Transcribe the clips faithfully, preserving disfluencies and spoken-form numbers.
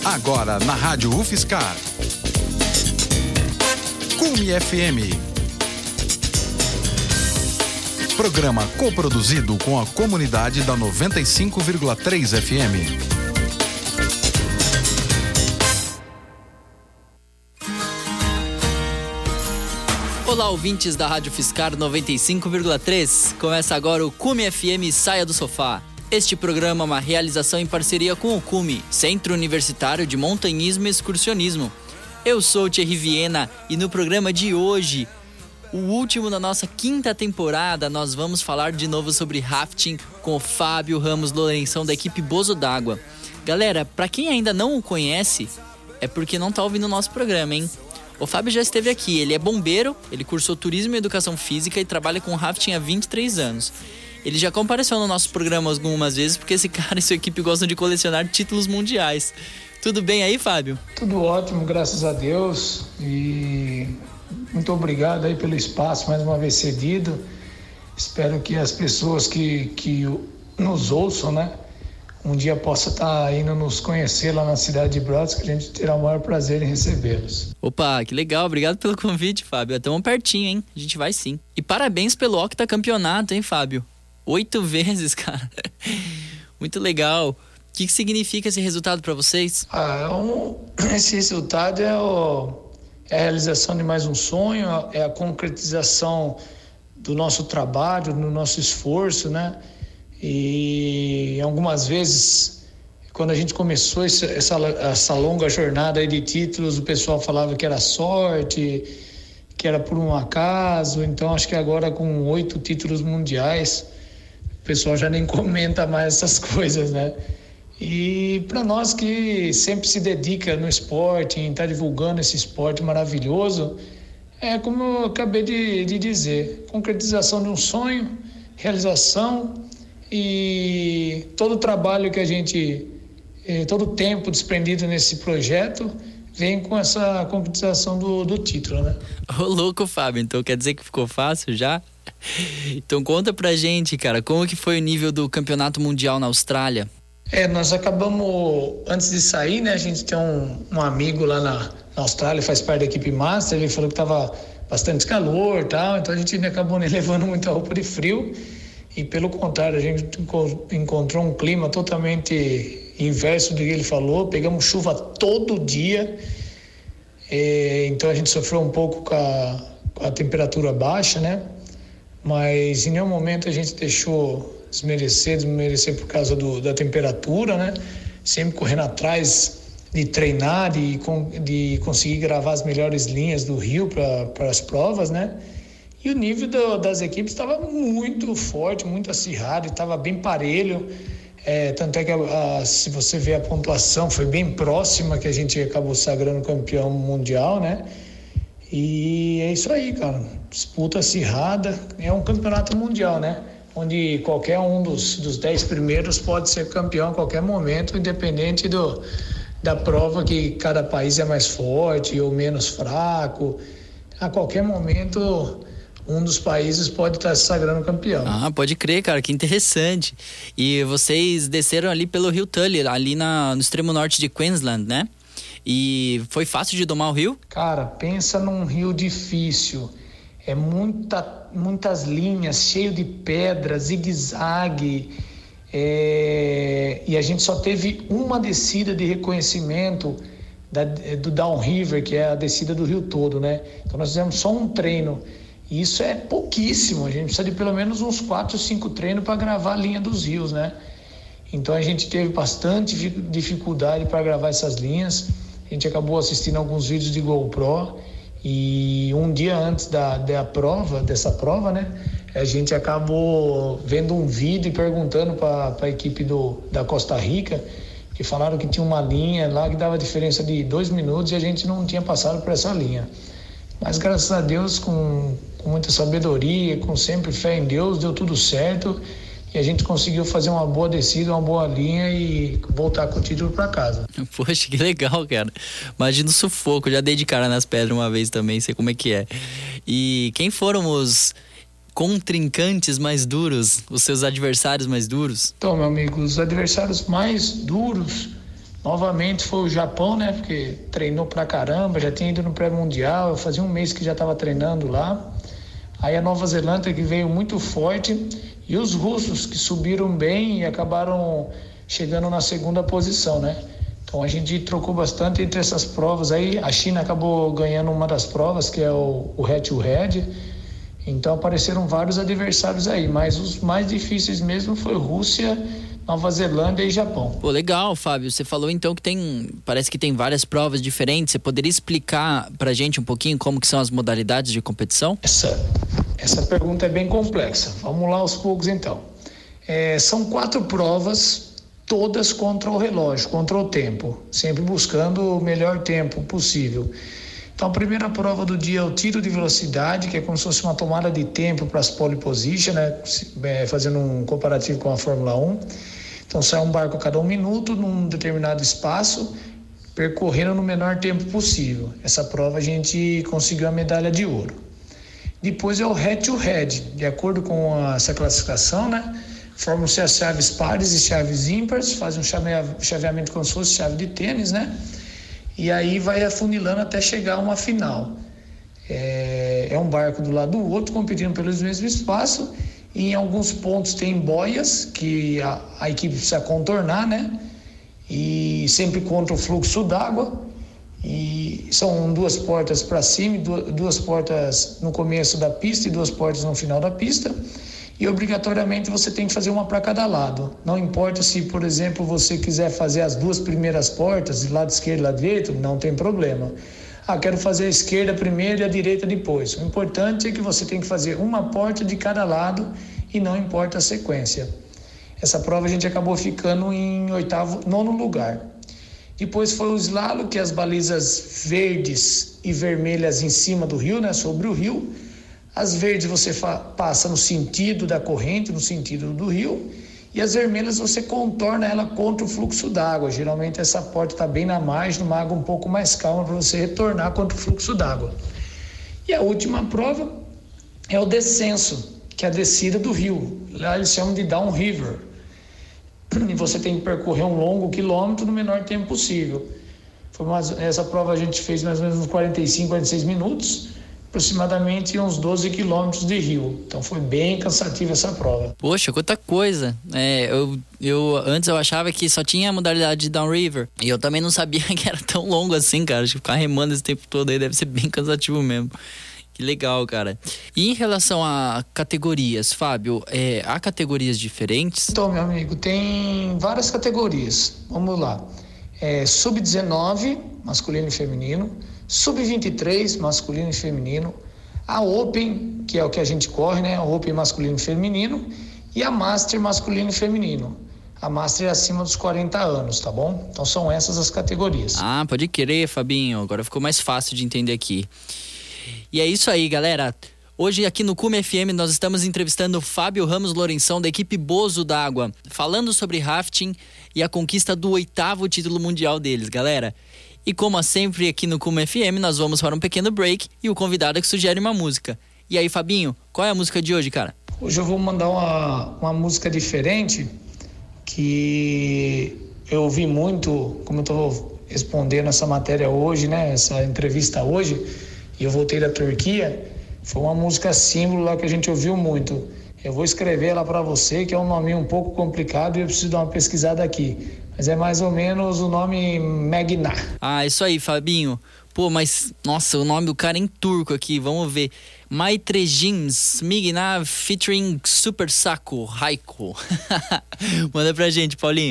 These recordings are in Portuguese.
Agora na Rádio UFSCar. Cume F M. Programa coproduzido com a comunidade da noventa e cinco vírgula três F M. Olá, ouvintes da Rádio UFSCar noventa e cinco vírgula três. Começa agora o Cume F M Saia do Sofá. Este programa é uma realização em parceria com o Cume, Centro Universitário de Montanhismo e Excursionismo. Eu sou o Thierry Viena e no programa de hoje, o último da nossa quinta temporada, nós vamos falar de novo sobre rafting com o Fábio Ramos Lourenção da equipe Bozo d'Água. Galera, pra quem ainda não o conhece, é porque não tá ouvindo o nosso programa, hein? O Fábio já esteve aqui, ele é bombeiro, ele cursou Turismo e Educação Física e trabalha com rafting há vinte e três anos. Ele já compareceu no nosso programa algumas vezes porque esse cara e sua equipe gostam de colecionar títulos mundiais. Tudo bem aí, Fábio? Tudo ótimo, graças a Deus. E muito obrigado aí pelo espaço mais uma vez cedido. Espero que as pessoas que, que nos ouçam, né, um dia possa estar indo nos conhecer lá na cidade de Brotas, que a gente terá o maior prazer em recebê-los. Opa, que legal, obrigado pelo convite, Fábio. Estamos pertinho, hein? A gente vai sim. E parabéns pelo octacampeonato, hein, Fábio? Oito vezes, cara. Muito legal. O que, que significa esse resultado para vocês? Ah, é um, esse resultado é, o, é a realização de mais um sonho, é a concretização do nosso trabalho, do nosso esforço, né? E algumas vezes, quando a gente começou essa, essa, essa longa jornada aí de títulos, o pessoal falava que era sorte, que era por um acaso. Então acho que agora com oito títulos mundiais, o pessoal já nem comenta mais essas coisas, né? E para nós que sempre se dedica no esporte, em estar divulgando esse esporte maravilhoso, é como eu acabei de, de dizer, concretização de um sonho, realização e todo o trabalho que a gente, todo o tempo desprendido nesse projeto vem com essa concretização do, do título, né? Ô, louco, Fábio, então quer dizer que ficou fácil já? Então conta pra gente, cara, como que foi o nível do campeonato mundial na Austrália? É, nós acabamos, antes de sair, né, a gente tem um, um amigo lá na, na Austrália, faz parte da equipe Master, ele falou que tava bastante calor e tal, então a gente acabou nem levando muita roupa de frio e pelo contrário, a gente encontrou um clima totalmente inverso do que ele falou, pegamos chuva todo dia, é, então a gente sofreu um pouco com a, com a temperatura baixa, né, mas em nenhum momento a gente deixou desmerecer, desmerecer por causa do, da temperatura, né? Sempre correndo atrás de treinar, de, de conseguir gravar as melhores linhas do Rio para as provas, né? E o nível do, das equipes estava muito forte, muito acirrado, estava bem parelho. É, tanto é que a, a, se você ver a pontuação, foi bem próxima, que a gente acabou sagrando campeão mundial, né? E é isso aí, cara. Disputa acirrada, é um campeonato mundial, né? Onde qualquer um dos, dos dez primeiros pode ser campeão a qualquer momento, independente do, da prova, que cada país é mais forte ou menos fraco. A qualquer momento, um dos países pode estar se sagrando campeão. Ah, pode crer, cara, que interessante. E vocês desceram ali pelo Rio Tully, ali na, no extremo norte de Queensland, né? E foi fácil de domar o rio? Cara, pensa num rio difícil. É muita, muitas linhas, cheio de pedras, zigue-zague, é, e a gente só teve uma descida de reconhecimento da, do Down River, que é a descida do rio todo, né? Então nós fizemos só um treino, e isso é pouquíssimo, a gente precisa de pelo menos uns quatro, cinco treinos para gravar a linha dos rios, né? Então a gente teve bastante dificuldade para gravar essas linhas, a gente acabou assistindo alguns vídeos de GoPro. E um dia antes da, da prova, dessa prova, né, a gente acabou vendo um vídeo e perguntando para a equipe do, da Costa Rica, que falaram que tinha uma linha lá que dava diferença de dois minutos e a gente não tinha passado por essa linha. Mas graças a Deus, com, com muita sabedoria, com sempre fé em Deus, deu tudo certo e a gente conseguiu fazer uma boa descida, uma boa linha e voltar com o título para casa. Poxa, que legal, cara. Imagina o sufoco, já dei de cara nas pedras uma vez também, sei como é que é. E quem foram os contrincantes mais duros, os seus adversários mais duros? Então, meu amigo, os adversários mais duros Novamente foi o Japão, né? Porque treinou pra caramba, já tinha ido no pré-mundial, fazia um mês que já estava treinando lá. Aí a Nova Zelândia, que veio muito forte, e os russos, que subiram bem e acabaram chegando na segunda posição, né? Então a gente trocou bastante entre essas provas aí. A China acabou ganhando uma das provas, que é o, o head-to-head. Então apareceram vários adversários aí, mas os mais difíceis mesmo foi Rússia, Nova Zelândia e Japão. Pô, legal, Fábio. Você falou então que tem, parece que tem várias provas diferentes. Você poderia explicar pra gente um pouquinho como que são as modalidades de competição? Essa, essa pergunta é bem complexa. Vamos lá aos poucos então. É, são quatro provas, todas contra o relógio, contra o tempo, sempre buscando o melhor tempo possível. Então a primeira prova do dia é o tiro de velocidade, que é como se fosse uma tomada de tempo para as pole position, né? Fazendo um comparativo com a Fórmula um. Então sai um barco a cada um minuto num determinado espaço, percorrendo no menor tempo possível. Essa prova a gente conseguiu a medalha de ouro. Depois é o head-to-head, de acordo com a, essa classificação, né? Formam-se as chaves pares e chaves ímpares, fazem um chave, chaveamento como se fosse chave de tênis, né? E aí vai afunilando até chegar a uma final. É, é um barco do lado do outro, competindo pelos mesmos espaços, e em alguns pontos tem boias que a, a equipe precisa contornar, né? E sempre contra o fluxo d'água. E são duas portas para cima, duas, duas portas no começo da pista e duas portas no final da pista. E obrigatoriamente você tem que fazer uma para cada lado. Não importa se, por exemplo, você quiser fazer as duas primeiras portas, de lado esquerdo e lado direito, não tem problema. Ah, quero fazer a esquerda primeiro e a direita depois. O importante é que você tem que fazer uma porta de cada lado e não importa a sequência. Essa prova a gente acabou ficando em oitavo, nono lugar. Depois foi o slalom, que é as balizas verdes e vermelhas em cima do rio, né, sobre o rio. As verdes você fa- passa no sentido da corrente, no sentido do rio, e as vermelhas você contorna ela contra o fluxo d'água. Geralmente essa porta está bem na margem, numa água um pouco mais calma, para você retornar contra o fluxo d'água. E a última prova é o descenso, que é a descida do rio. Lá eles chamam de downriver. E você tem que percorrer um longo quilômetro no menor tempo possível. Foi mais, essa prova a gente fez mais ou menos uns quarenta e cinco, quarenta e seis minutos, aproximadamente uns doze quilômetros de rio. Então foi bem cansativa essa prova. Poxa, quanta coisa. É, eu, eu, antes eu achava que só tinha a modalidade de downriver. E eu também não sabia que era tão longo assim, cara. Acho que ficar remando esse tempo todo aí deve ser bem cansativo mesmo. Que legal, cara. E em relação a categorias, Fábio, é, há categorias diferentes? Então, meu amigo, tem várias categorias. Vamos lá. É, sub dezenove, masculino e feminino. sub vinte e três, masculino e feminino. A Open, que é o que a gente corre, né? A Open masculino e feminino. E a Master masculino e feminino. A Master é acima dos quarenta anos, tá bom? Então são essas as categorias. Ah, pode querer, Fabinho. Agora ficou mais fácil de entender aqui. E é isso aí, galera. Hoje aqui no Cume F M nós estamos entrevistando o Fábio Ramos Lourenção, da equipe Bozo d'Água, falando sobre rafting e a conquista do oitavo título mundial deles, galera. E como sempre aqui no Cume F M, nós vamos para um pequeno break e o convidado é que sugere uma música. E aí, Fabinho, qual é a música de hoje, cara? Hoje eu vou mandar uma, uma música diferente, que eu ouvi muito, como eu estou respondendo essa matéria hoje, né? Essa entrevista hoje, e eu voltei da Turquia. Foi uma música símbolo lá que a gente ouviu muito. Eu vou escrever ela para você, que é um nome um pouco complicado e eu preciso dar uma pesquisada aqui. Mas é mais ou menos o nome Megna. Ah, isso aí, Fabinho. Pô, mas, nossa, o nome do cara é em turco aqui, vamos ver. Maitrejins Megna featuring Super Saco Raiko. Manda pra gente, Paulinho.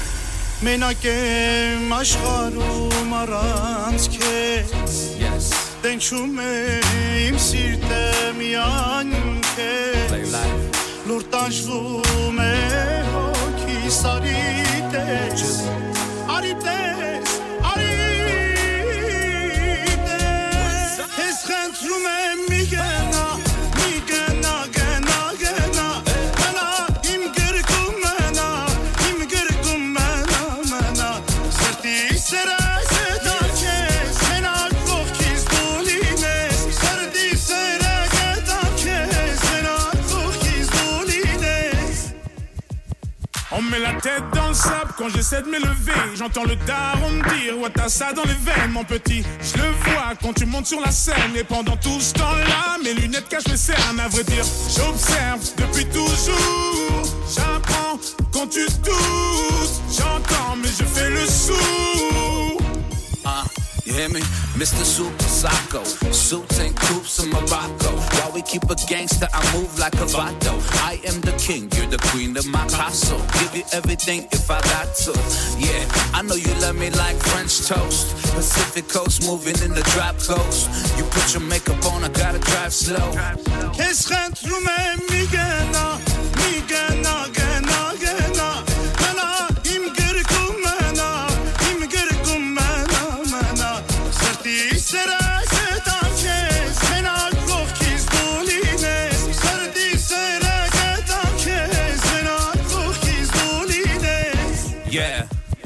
Yes. Dençumeyim sirtem yanke Lurtajvume hoki sarites Arites, arites Eschentrume migena, migena, gena, gena Mena im gırgum mena, im gırgum mena, mena Serti sere On me met la tête dans le sable quand j'essaie de m'élever. J'entends le daron me dire ouais t'as ça dans les veines mon petit. Je le vois quand tu montes sur la scène. Et pendant tout ce temps-là mes lunettes cachent mes cernes. À vrai dire j'observe depuis toujours. J'apprends quand tu doutes. J'entends mais je fais le sourd. Uh, you hear me? Mister Super Psycho, suits and coops in Morocco. While we keep a gangster, I move like a vato. I am the king, you're the queen of my castle. Give you everything if I got to. Yeah, I know you love me like French toast. Pacific coast, moving in the drop coast. You put your makeup on, I gotta drive slow. Kesrent rume migena, migena, gena, gena. Mena im gerkum mena, im gerkum mena, mena. Serti sera setan kes, mena kof kiz dolines. Serti sera setan kes, mena kof kiz dolines. Yeah.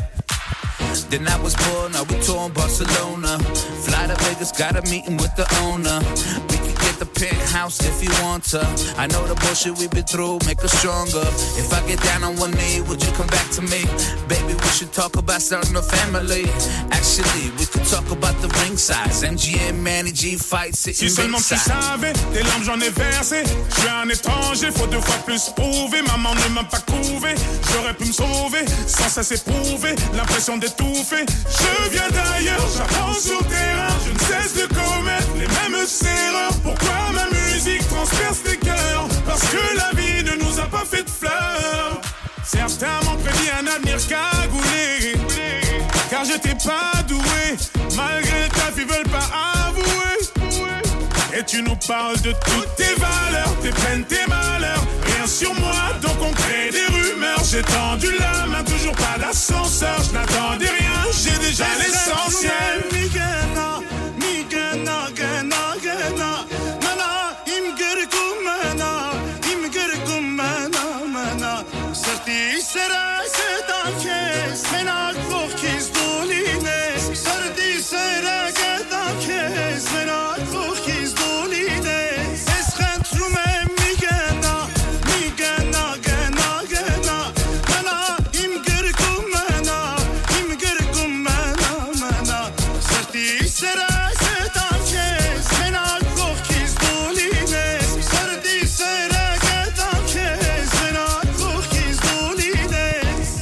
Then I was born, now we touring Barcelona. Fly to Vegas, got a meeting with the owner. We can get the penthouse if you want to. I know the bullshit we've been through, make us stronger. If I get down on one knee, would you come back to me? Baby, we should talk about starting a family. Actually, we could talk about the ring size. M G M, Manny G, fight, sitting Si seulement tu savais, tes larmes j'en ai versé. Je suis un étranger, faut deux fois plus prouver. Maman ne m'a pas couvé, j'aurais pu me sauver. Sans cesse éprouver, l'impression d'étouffer. Je viens d'ailleurs, j'apprends sur le terrain. Je ne cesse de commettre les mêmes erreurs. Pourquoi ma musique transperce les cœurs? Parce que la vie ne nous a pas fait de fleurs. Certains m'ont prédit un avenir cagoulé, car j'étais pas doué. Malgré ta vie, veulent pas avouer. Et tu nous parles de toutes tes valeurs, tes peines, tes malheurs. Rien sur moi, donc on crée des rumeurs. J'ai tendu la main, toujours pas d'ascenseur. Je n'attendais rien, j'ai déjà l'essentiel. Migena, migena, gena, gena. Mana, im gerkum mana, im gerkum mana, mana. Serti sera setan kes, mena kof kiz dolines. Serti sera setan kes, mena kof kiz dolines. Esrent rume migena, migena, gena, gena. Mana, im gerkum mana, im gerkum mana, mana. Serti sera setan kes, mena kof kiz dolines. Serti sera setan kes, mena kof kiz dolines.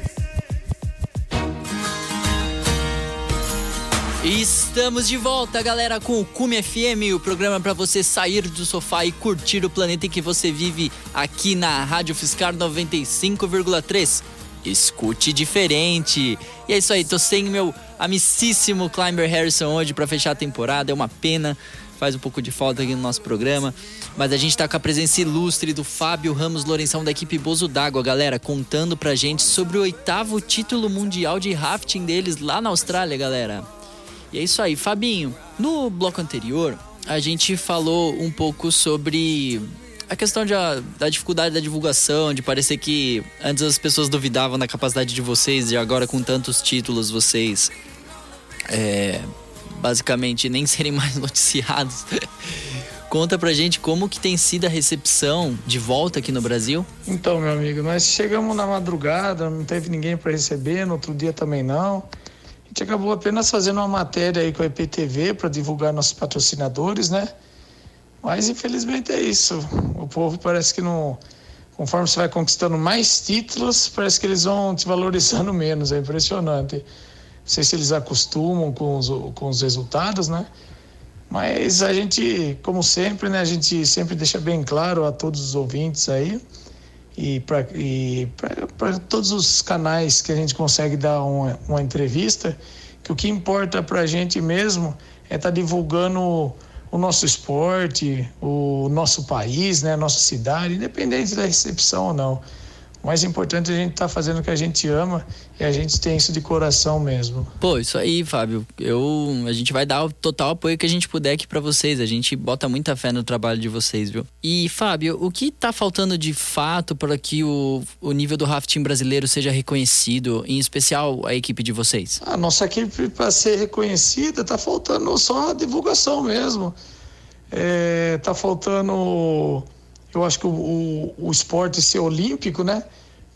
Estamos de volta, galera, com o Cume F M, o programa para você sair do sofá e curtir o planeta em que você vive aqui na Rádio Fiscar noventa e cinco vírgula três. Escute diferente. E é isso aí, tô sem meu amicíssimo Climber Harrison hoje para fechar a temporada. É uma pena, faz um pouco de falta aqui no nosso programa. Mas a gente tá com a presença ilustre do Fábio Ramos Lourenção da equipe Bozo d'Água, galera, contando pra gente sobre o oitavo título mundial de rafting deles lá na Austrália, galera. E é isso aí, Fabinho. No bloco anterior, a gente falou um pouco sobre a questão de, a, da dificuldade da divulgação, de parecer que antes as pessoas duvidavam da capacidade de vocês e agora com tantos títulos vocês é, basicamente nem serem mais noticiados. Conta pra gente como que tem sido a recepção de volta aqui no Brasil. Então, meu amigo, nós chegamos na madrugada, não teve ninguém para receber, no outro dia também não. A gente acabou apenas fazendo uma matéria aí com a I P T V para divulgar nossos patrocinadores, né? Mas infelizmente é isso. O povo parece que não... Conforme você vai conquistando mais títulos, parece que eles vão te valorizando menos. É impressionante. Não sei se eles acostumam com os, com os resultados, né? Mas a gente, como sempre, né? A gente sempre deixa bem claro a todos os ouvintes aí e para todos os canais que a gente consegue dar uma, uma entrevista, que o que importa para a gente mesmo é estar tá divulgando o nosso esporte, o nosso país, né, a nossa cidade, independente da recepção ou não. O mais importante é a gente estar tá fazendo o que a gente ama e a gente tem isso de coração mesmo. Pô, isso aí, Fábio. Eu, a gente vai dar o total apoio que a gente puder aqui pra vocês. A gente bota muita fé no trabalho de vocês, viu? E, Fábio, o que tá faltando de fato para que o, o nível do rafting brasileiro seja reconhecido, em especial a equipe de vocês? A nossa equipe, para ser reconhecida, tá faltando só a divulgação mesmo. É, tá faltando... Eu acho que o, o, o esporte ser olímpico, né?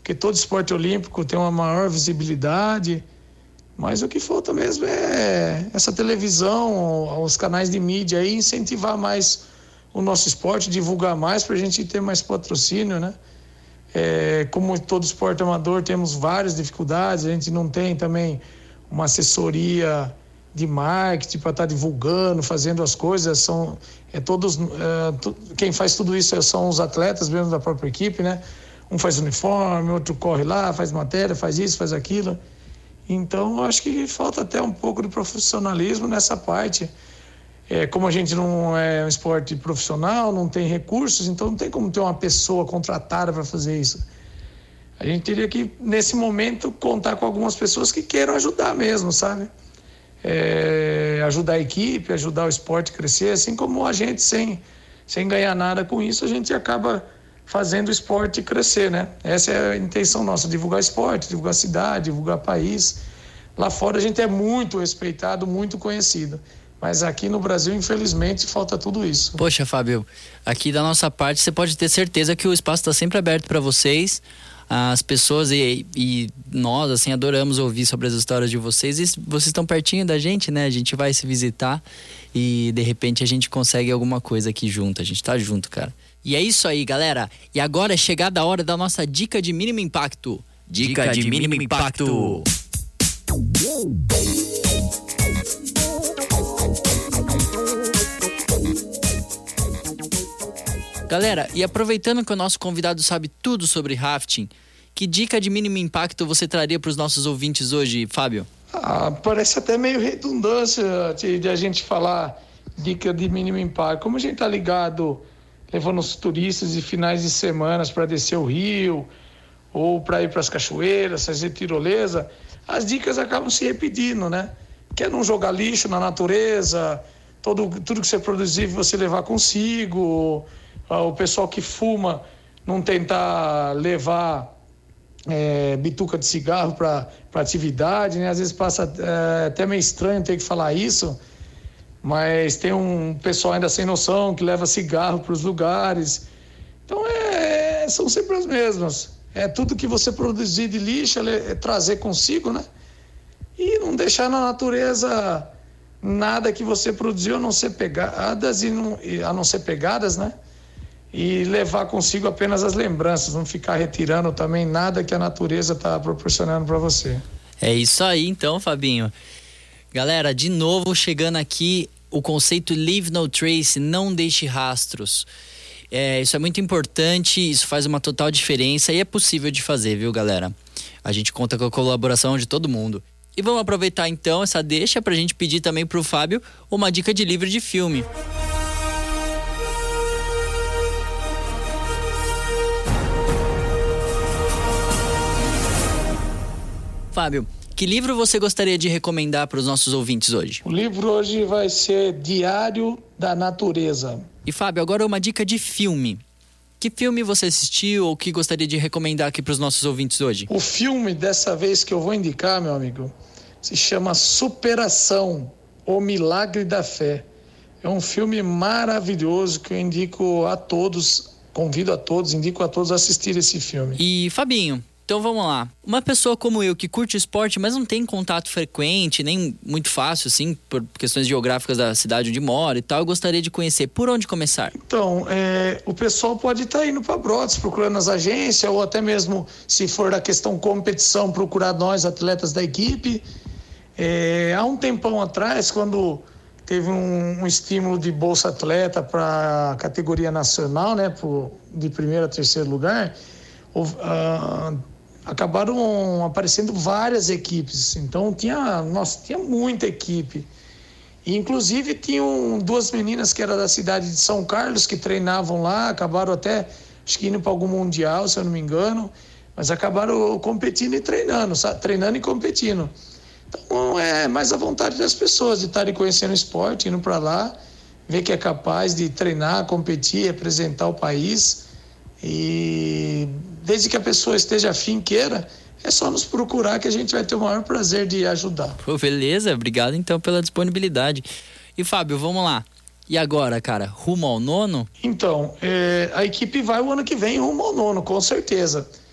porque todo esporte olímpico tem uma maior visibilidade, mas o que falta mesmo é essa televisão, os canais de mídia aí, incentivar mais o nosso esporte, divulgar mais para a gente ter mais patrocínio, né? É, como todo esporte amador, temos várias dificuldades, a gente não tem também uma assessoria de marketing para estar tá divulgando, fazendo as coisas, são é todos é, tu, quem faz tudo isso são os atletas mesmo da própria equipe, né? Um faz uniforme, outro corre lá, faz matéria, faz isso, faz aquilo. Então, eu acho que falta até um pouco de profissionalismo nessa parte. É, como a gente não é um esporte profissional, não tem recursos, então não tem como ter uma pessoa contratada para fazer isso. A gente teria que, nesse momento, contar com algumas pessoas que queiram ajudar mesmo, sabe? É, ajudar a equipe, ajudar o esporte a crescer, assim como a gente, sem, sem ganhar nada com isso, a gente acaba fazendo o esporte crescer, né? Essa é a intenção nossa, divulgar esporte, divulgar cidade, divulgar país. Lá fora a gente é muito respeitado, muito conhecido. Mas aqui no Brasil, infelizmente, falta tudo isso. Poxa, Fábio, aqui da nossa parte, você pode ter certeza que o espaço está sempre aberto para vocês. As pessoas e, e nós, assim, adoramos ouvir sobre as histórias de vocês. E vocês estão pertinho da gente, né? A gente vai se visitar e, de repente, a gente consegue alguma coisa aqui junto. A gente tá junto, cara. E é isso aí, galera. E agora é chegada a hora da nossa dica de mínimo impacto. Dica, dica de, de mínimo impacto. impacto. Galera, e aproveitando que o nosso convidado sabe tudo sobre rafting, que dica de mínimo impacto você traria para os nossos ouvintes hoje, Fábio? Ah, parece até meio redundância de, de a gente falar dica de mínimo impacto. Como a gente tá ligado, levando os turistas de finais de semanas para descer o rio, ou para ir para as cachoeiras, fazer tirolesa, as dicas acabam se repetindo, né? Que é não jogar lixo na natureza, todo, tudo que você produzir você levar consigo. O pessoal que fuma não tentar levar é, bituca de cigarro para atividade, né? Às vezes passa é, até meio estranho ter que falar isso, mas tem um pessoal ainda sem noção que leva cigarro para os lugares. Então é, são sempre as mesmas. É tudo que você produzir de lixo é trazer consigo, né? E não deixar na natureza nada que você produziu a não ser pegadas e não, a não ser pegadas, né? E levar consigo apenas as lembranças, não ficar retirando também nada que a natureza está proporcionando para você. É isso aí então, Fabinho. Galera, de novo chegando aqui o conceito Leave No Trace, não deixe rastros. É, isso é muito importante, isso faz uma total diferença e é possível de fazer, viu, galera? A gente conta com a colaboração de todo mundo. E vamos aproveitar então essa deixa pra gente pedir também pro Fábio uma dica de livro de filme. Fábio, que livro você gostaria de recomendar para os nossos ouvintes hoje? O livro hoje vai ser Diário da Natureza. E Fábio, agora uma dica de filme. Que filme você assistiu ou que gostaria de recomendar aqui para os nossos ouvintes hoje? O filme dessa vez que eu vou indicar, meu amigo, se chama Superação, O Milagre da Fé. É um filme maravilhoso que eu indico a todos, convido a todos, indico a todos a assistir esse filme. E Fabinho, então vamos lá. Uma pessoa como eu que curte esporte, mas não tem contato frequente, nem muito fácil, assim, por questões geográficas da cidade onde mora e tal, eu gostaria de conhecer. Por onde começar? Então, é, o pessoal pode estar indo para Brotas, procurando as agências, ou até mesmo, se for da questão competição, procurar nós, atletas da equipe. É, há um tempão atrás, quando teve um, um estímulo de Bolsa Atleta para a categoria nacional, né, pro, de primeiro a terceiro lugar, houve, uh, acabaram aparecendo várias equipes. Então tinha, nossa, tinha muita equipe. E, inclusive tinham duas meninas que eram da cidade de São Carlos que treinavam lá, acabaram até acho que indo para algum mundial, se eu não me engano, mas acabaram competindo e treinando, sabe? Treinando e competindo. Então é mais a vontade das pessoas de estarem conhecendo o esporte, indo para lá, ver que é capaz de treinar, competir, representar o país. E desde que a pessoa esteja afim, queira, é só nos procurar que a gente vai ter o maior prazer de ajudar. Pô, beleza, obrigado então pela disponibilidade. E Fábio, vamos lá. E agora, cara, rumo ao nono? Então, é, a equipe vai o ano que vem rumo ao nono, com certeza.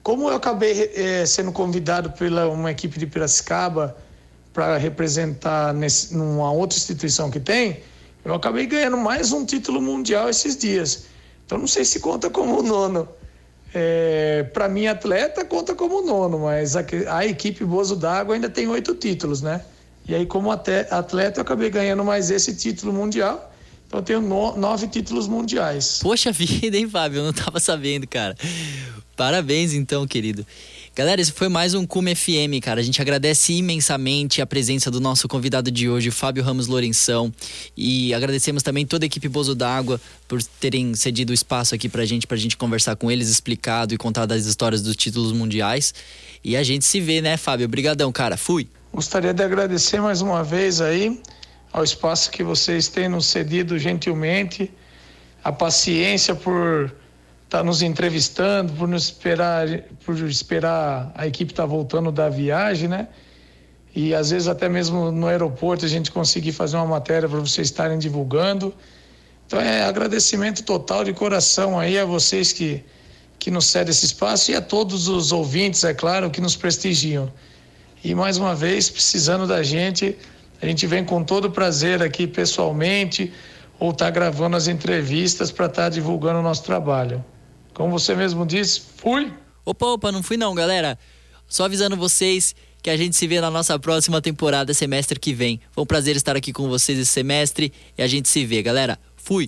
como eu acabei é, sendo convidado pela uma equipe de Piracicaba para representar nesse, numa outra instituição que tem, eu acabei ganhando mais um título mundial esses dias. Então não sei se conta como nono. É, para mim, atleta, conta como nono, mas a, a equipe Bozo d'Água ainda tem oito títulos, né? E aí, como atleta, eu acabei ganhando mais esse título mundial. Então eu tenho no, nove títulos mundiais. Poxa vida, hein, Fábio? Eu não tava sabendo, cara. Parabéns, então, querido. Galera, esse foi mais um Cume F M, cara. A gente agradece imensamente a presença do nosso convidado de hoje, o Fábio Ramos Lourenção. E agradecemos também toda a equipe Bozo d'Água por terem cedido o espaço aqui pra gente, pra gente conversar com eles, explicado e contar das histórias dos títulos mundiais. E a gente se vê, né, Fábio? Obrigadão, cara. Fui. Gostaria de agradecer mais uma vez aí ao espaço que vocês têm nos cedido gentilmente, a paciência por estar nos entrevistando, por nos esperar, por esperar a equipe estar voltando da viagem, né? E às vezes até mesmo no aeroporto a gente conseguir fazer uma matéria para vocês estarem divulgando. Então é agradecimento total de coração aí a vocês que, que nos cedem esse espaço e a todos os ouvintes, é claro, que nos prestigiam. E mais uma vez, precisando da gente, a gente vem com todo prazer aqui pessoalmente ou tá gravando as entrevistas para estar tá divulgando o nosso trabalho. Como você mesmo disse, fui! Opa, opa, não fui não, galera. Só avisando vocês que a gente se vê na nossa próxima temporada, semestre que vem. Foi um prazer estar aqui com vocês esse semestre e a gente se vê, galera. Fui!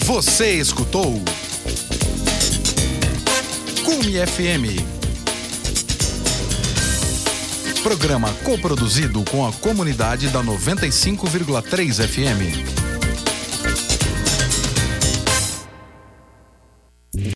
Você escutou Cume F M. Programa coproduzido com a comunidade da noventa e cinco vírgula três F M.